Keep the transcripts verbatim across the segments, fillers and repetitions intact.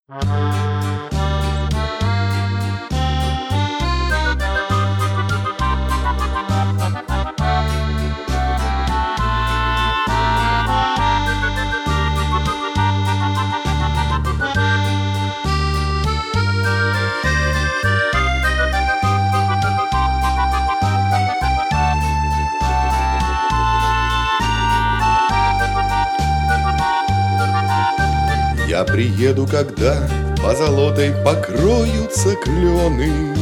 Я приеду, когда позолотой покроются клены.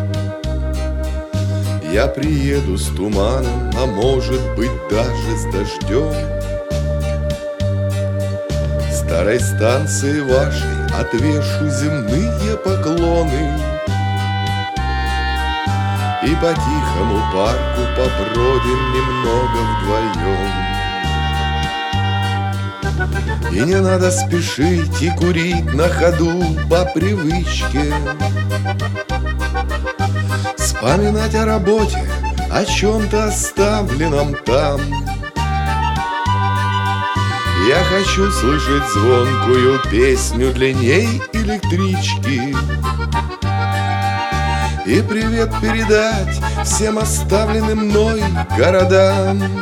Я приеду с туманом, а может быть даже с дождем. Старой станции вашей отвешу земные поклоны и по тихому парку побродим немного вдвоем. И не надо спешить и курить на ходу по привычке, вспоминать о работе, о чем-то оставленном там. Я хочу слышать звонкую песню длинней электрички и привет передать всем оставленным мной городам.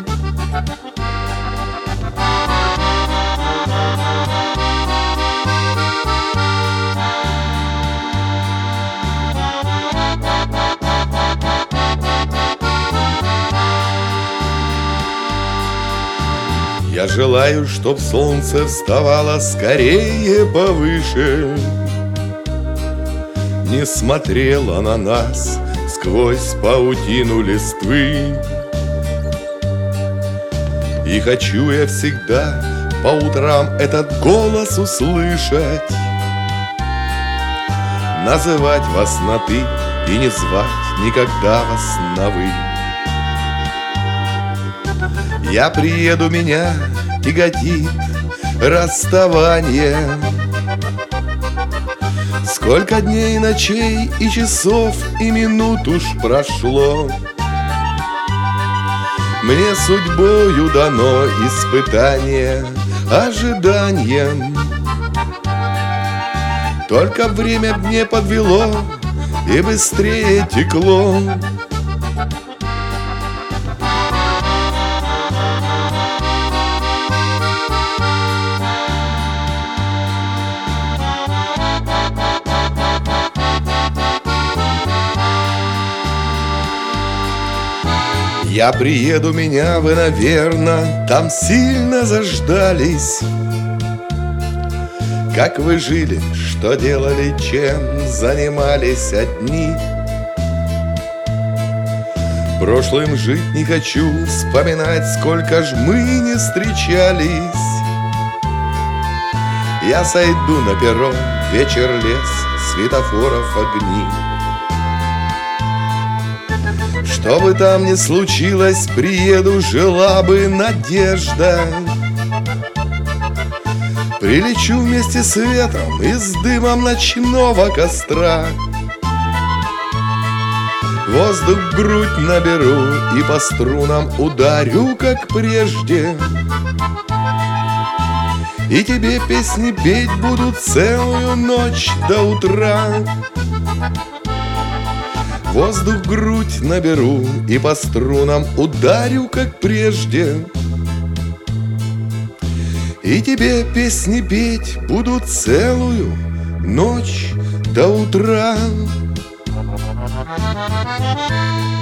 Я желаю, чтоб солнце вставало скорее повыше, не смотрело на нас сквозь паутину листвы. И хочу я всегда по утрам этот голос услышать, называть вас на «ты» и не звать никогда вас на «вы». Я приеду, меня тяготит расставание. Сколько дней, ночей и часов и минут уж прошло. Мне судьбою дано испытание ожиданием. Только время мне подвело и быстрее текло. Я приеду, меня вы, наверно, там сильно заждались. Как вы жили, что делали, чем занимались одни. Прошлым жить не хочу, вспоминать, сколько ж мы не встречались. Я сойду на перрон, вечер, лес, светофоров огни. Что бы там ни случилось, приеду, жила бы надежда. Прилечу вместе с ветром и с дымом ночного костра. Воздух в грудь наберу и по струнам ударю, как прежде. И тебе песни петь буду целую ночь до утра. Воздух в грудь наберу и по струнам ударю, как прежде. И тебе песни петь буду целую ночь до утра.